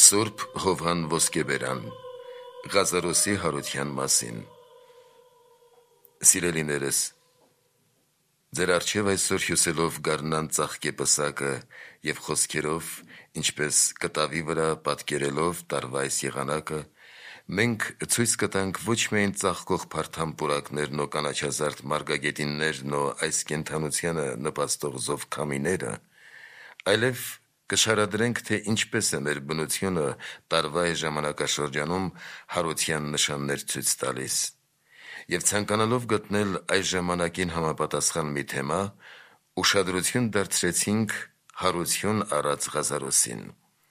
Սուրբ Հովհան Ոսկեբերան Ղազարոսի հարության մասին։ Սիրելիներս, ձեր առջև այսօր հյուսելով գարնան ծաղկե պսակը և խոսքերով, ինչպես կտավի վրա պատկերելով տարվա այս եղանակը, մենք ցույց կտանք ոչ միայն ծաղկող փարթամ պուրակներն ու կանաչազարդ մարգագետիններն ու այս կենդանությանը նպաստող զով քամիները, այլև կշարադրենք, թե ինչպես է մեր բնությունը տարվա այս ժամանակաշրջանում հարության նշաններ ցույց տալիս, և ցանկանալով գտնել այս ժամանակին համապատասխան մի թեմա, ուշադրություն դարձրեցինք հարություն առած Ղազարոսին։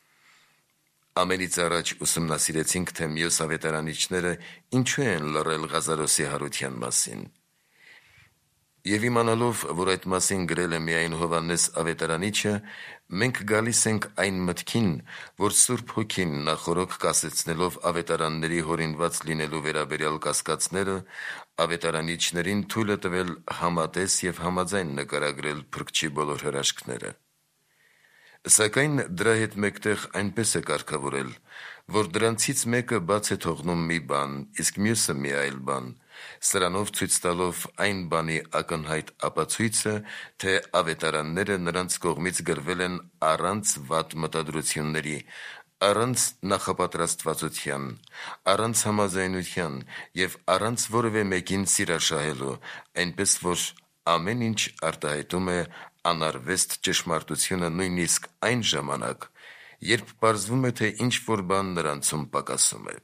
Ամենից առաջ ուսումնասիրեցինք, թե մյուս ավետարանիչները ինչու են լռել Ղազարոսի հարության մասին։ Եվ իմանալով, որ այդ մասին գրել է միայն Հովհաննես ավետարանիչը, մենք գալիս ենք այն մտքին, որ Սուրբ Հոգին նախօրոք կասեցնելով ավետարանների հորինված լինելու վերաբերյալ կասկածները, ավետարանիչներին թույլ է տվել համատես և համաձայն նկարագրել Փրկչի բոլոր հրաշքները։ Սակայն դրա հետ մեկտեղ այնպես է կարգավորել, որ դրանցից մեկը բաց է թողնում մի բան, իսկ մյուսը մի այլ բան, սրանով ցույց տալով այն բանի ակնհայտ ապացույցը, թե ավետարանները նրանց կողմից գրվել են առանց վատ մտադրությունների, առանց նախապատրաստվածության, առանց համաձայնության և առանց որևէ մեկին սիրաշահելու, այնպես որ ամեն ինչ արտահայտում է անարվեստ ճշմարտությունը նույնիսկ այն ժամանակ, երբ պարզվում է, թե ինչ-որ բան նրանցում պակասում է։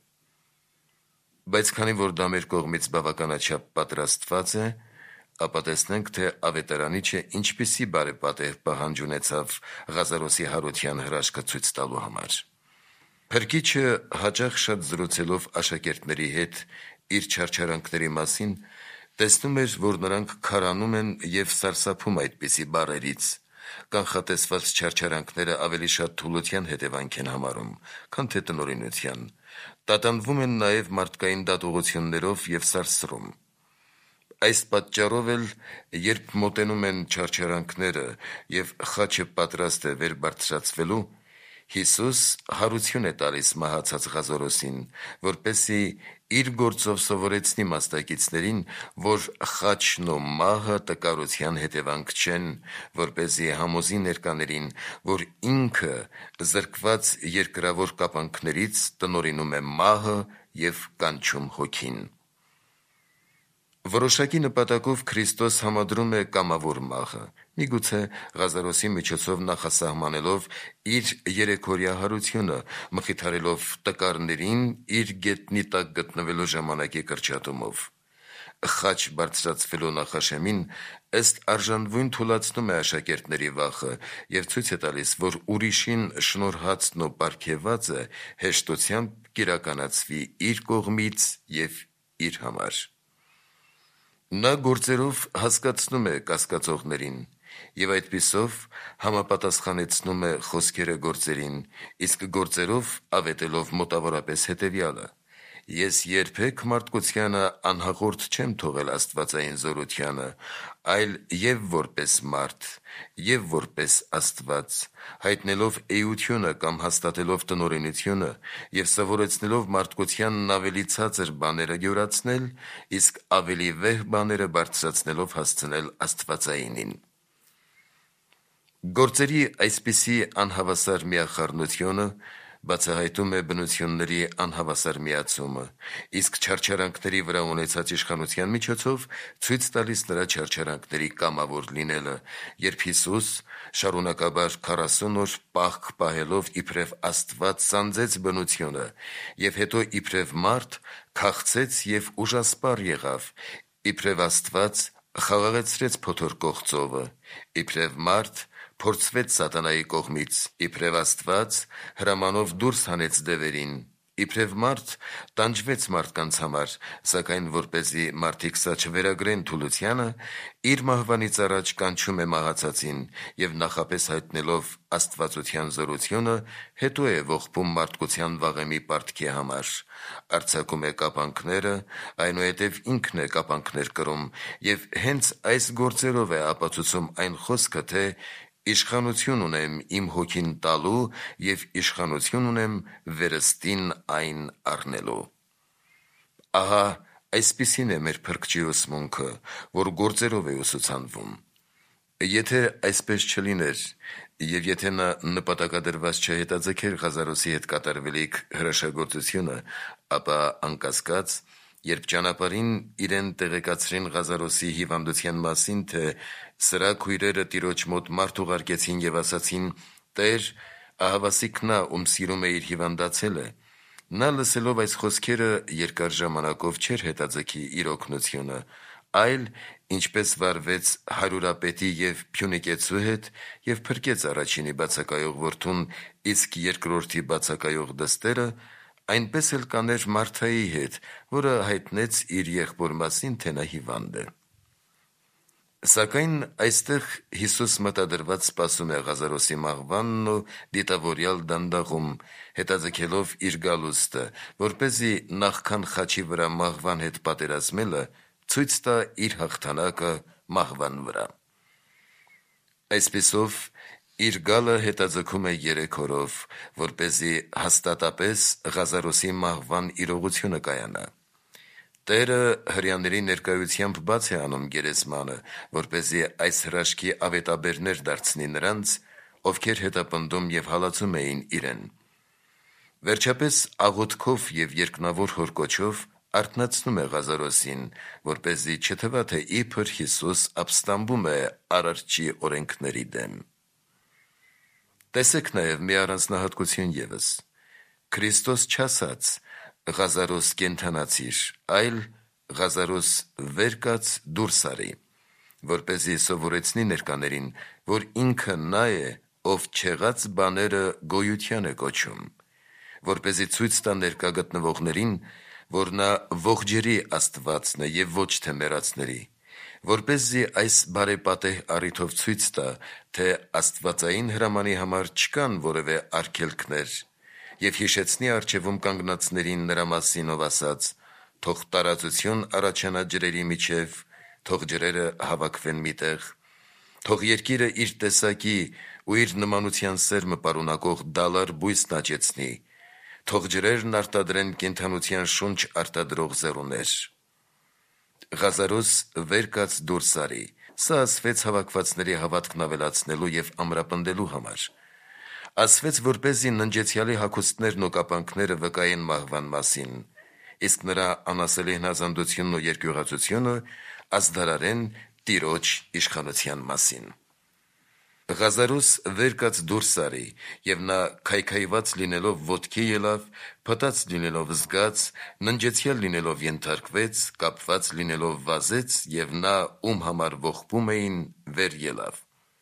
Բայց քանի որ դա մեր կողմից բավականաչափ պատրաստված է, ապա տեսնենք, թե ավետարանիչը ինչպիսի բարեպատեհ պահանջ ունեցավ Ղազարոսի հարության հրաշքը ցույց տալու համար։ Փրկիչը հաճախ շատ զրուցելով աշակերտների հետ իր չարչարանքների մասին, տեսնում էր, որ նրանք քարանում են և սարսափում այդպիսի բառերից, կանխատեսված չարչարանքները ավելի շատ թուլության հետևանք են համարում, քան թե տնօրինության, տատանվում են նաև մարդկային դատողություններով և սարսռում։ Այս պատճառով էլ, երբ մոտենում են չարչարանքները և խաչը պատրաստ է վեր բարձրացվելու, Հիսուս հարություն է տալիս մահացած Ղազարոսին, որպեսզի իր գործով սովորեցնի մասնակիցներին, որ խաչն ու մահը տկարության հետևանք չեն, որպեսզի համոզի ներկաներին, որ ինքը զրկված երկրավոր կապանքներից տնօրինում է մահը և կանչում հոգին։ Որոշակի նպատակով Քրիստոս համադրում է կամավոր մահը, միգուցե Ղազարոսի միջոցով նախասահմանելով իր երեքօրյա հարությունը, մխիթարելով տկարներին իր գետնի տակ գտնվելու ժամանակի կրճատումով։ Խաչ բարձրացվելու նախաշեմին ըստ արժանվույն թուլացնում է աշակերտների վախը և ցույց է տալիս, որ ուրիշին շնորհածն ու պարգևածը հեշտությամբ կիրականացվի իր կողմից և իր համար։ Նա գործերով հասկացնում է կասկածողներին և այդպիսով համապատասխանեցնում է խոսքերը գործերին, իսկ գործերով ավետելով մոտավորապես հետևյալը. «Ես երբեք մարդկությանը անհաղորդ չեմ թողել աստվածային զորությանը, այլ և որպես մարդ, և որպես Աստված, հայտնելով էությունը կամ հաստատելով տնօրինությունը և սովորեցնելով մարդկությանն ավելի ցածր բաները յուրացնել, իսկ ավելի վեհ բաները բարձրացնելով հասցնել աստվածայինին»։ Գործերի այսպիսի անհավասար միախառնությունը բացահայտում է բնությունների անհավասար միացումը, իսկ չարչարանքների վրա ունեցած իշխանության միջոցով ցույց տալիս նրա չարչարանքների կամավոր լինելը, երբ Հիսուս շարունակաբար 40 օր պահք պահելով իբրև Աստված սանձեց բնությունը և հետո իբրև մարդ քաղցեց և ուժասպառ եղավ, իբրև Աստված խաղաղեցրեց փոթորկող ծովը, իբրև մարդ փորձվեց սատանայի կողմից, իբրև Աստված հրամանով դուրս հանեց դևերին, իբրև մարդ տանջվեց մարդկանց համար, սակայն որպեսզի մարդիկ սա չվերագրեն թուլությանը, իր մահվանից առաջ կանչում է մահացածին և նախապես հայտնելով աստվածության զորությունը, հետո է ողբում մարդկության վաղեմի պարտքի համար, արձակում է կապանքները, այնուհետև ինքն է կապանքներ կրում և հենց այս գործերով է ապացուցում այն խոսքը, թե Իշխանություն ունեմ իմ հոգին տալու և իշխանություն ունեմ վերստին այն առնելու։ Ահա այսպիսին է մեր Փրկչի ուսմունքը, որ գործերով է ուսուցանվում։ Եթե այսպես չլիներ, և եթե նա նպատակադրված չհետաձգեր Ղազարոսի հետ կատարվելիք հրաշագործությունը, ապա անկասկած, երբ ճանապարհին իրեն տեղեկացրին Ղազարոսի հիվանդության մասին, թե սրա քույրերը տիրոջ մոտ մարդ ուղարկեցին և ասացին. «Տեր, ահավասիկ նա, ում սիրում էիր, հիվանդացել է», նա լսելով այս խոսքերը երկար ժամանակով չէր հետաձգի իր օգնությունը, այլ ինչպես վարվեց հարյուրապետի և Փյունիկեցու հետ և փրկեց առաջինի բացակայող որդուն, իսկ երկրորդի բացակայող դստերը, այնպես էլ կաներ Մարթայի հետ, որը հայտնեց իր եղբոր մասին, թե նա հիվանդ է։ Սակայն այստեղ Հիսուս մտադրված սպասում է Ղազարոսի մահվանն ու դիտավորյալ դանդաղում, հետաձգելով իր գալուստը, որպեսզի նախքան խաչի վրա մահվան հետ պատերազմելը, ցույց տա իր հաղթանակը մահվան վրա։ Այսպիսով, իր գալը հետաձգում է 3 օրով, որպեսզի հաստատապես Ղազարոսի մահվան իրողությունը կայանա։ Տերը հրեաների ներկայությամբ բաց է անում գերեզմանը, որպեսզի այս հրաշքի ավետաբերներ դարձնի նրանց, ովքեր հետապնդում և հալածում էին իրեն։ Վերջապես աղոթքով և երկնավոր հորկոչով արթնացնում է Ղազարոսին, որպեսզի չթվա, թե իբր Հիսուս ապստամբում է Արարչի օրենքների դեմ։ Տեսեք նաև մի առանձնահատկություն ևս. Քրիստոս չասաց. «Ղազարոս կենդանացիր», այլ «Ղազարոս վեր կաց դուրս արի», որպեսզի սովորեցնի ներկաներին, որ ինքը նա է, ով չեղած բաները գոյության է կոչում, որպեսզի ցույց տա ներկա գտնվողներին, որ նա ողջերի Աստվածն է և ոչ թե մեռածների, որպեսզի այս բարեպատեհ առիթով ցույց տա, թե աստվածային հրամանի համար չկան որևէ արգելքներ, և հիշեցնի առջևում կանգնածներին նրա մասին, ով ասաց. «Թող տարածություն առաջանա ջրերի միջև, թող ջրերը հավաքվեն մի տեղ, թող երկիրը իր տեսակի ու իր նմանության սերմը պարունակող դալար բույսն աճեցնի, թող ջրերն արտադրեն կենդանության շունչ արտադրող ձեռուներ»։ Ղազարոս վեր կաց դուրս արի, սա ասվեց հավաքվածների հավատքն ավելացնելու և ամրապնդելու համար։ Ասվեց, որպեսզի ննջեցյալի հագուստներն ու կապանքները վկայեն մահվան մասին, իսկ նրա անասելի հնազանդությունն ու երկյուղածությունը ազդարարեն Տիրոջ իշխանության մասին։ Ղազարոս վեր կաց դուրս արի, և նա քայքայված լինելով ոտքի ելավ, փտած լինելով զգաց, ննջեցյալ լինելով ենթարկվեց, կապված լինելով վազեց, և նա, ում համար ողբում էին, վեր ելավ։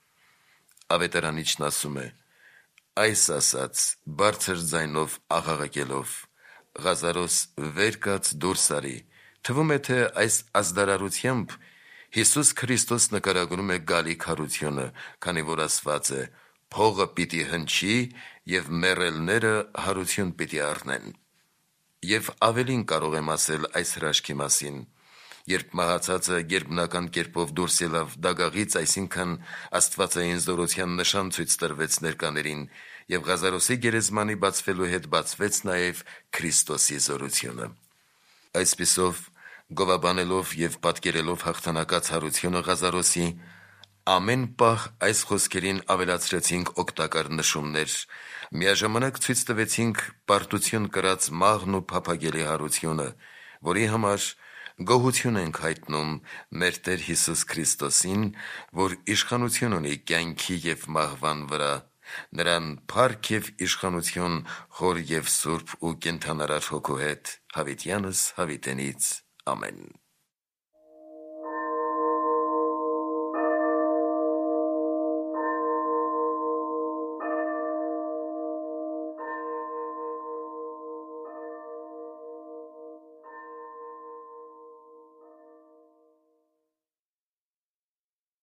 Ավետարանիչն ասում է. այս ասաց բարձր ձայնով աղաղակելով. «Ղազարոս վեր կաց դուրս արի», թվում է, թե այս ազդարարությամբ Հիսուս Քրիստոս նկարագրում է գալիք հարությունը, քանի որ ասված է. «Փողը պիտի հնչի, և մեռելները հարություն պիտի առնեն»։ Եվ ավելին կարող եմ ասել այս հրաշքի մասին. երբ մահացածը գերբնական կերպով դուրս ելավ դագաղից, այսինքն աստվածային զորության նշան ցույց տրվեց ներկաներին, և Ղազարոսի գերեզմանի բացվելու հետ բացվեց նաև Քրիստոսի զորությունը։ Այսպիսով, գովաբանելով և պատկերելով հաղթանակած հարությունը Ղազարոսի, ամեն պահ այս խոսքերին ավելացրեցինք օգտակար նշումներ, միաժամանակ ցույց տվեցինք պարտություն կրած մաղն ու փափագելի հարությունը, որի համար գոհություն ենք հայտնում մեր Տեր Հիսուս Քրիստոսին, որ իշխանություն ունի կյանքի և մահվան վրա, նրան փառք և իշխանություն Հոր և Սուրբ ու կենդանարար Հոգու հետ, հավիտյանս հավիտենից, ամեն։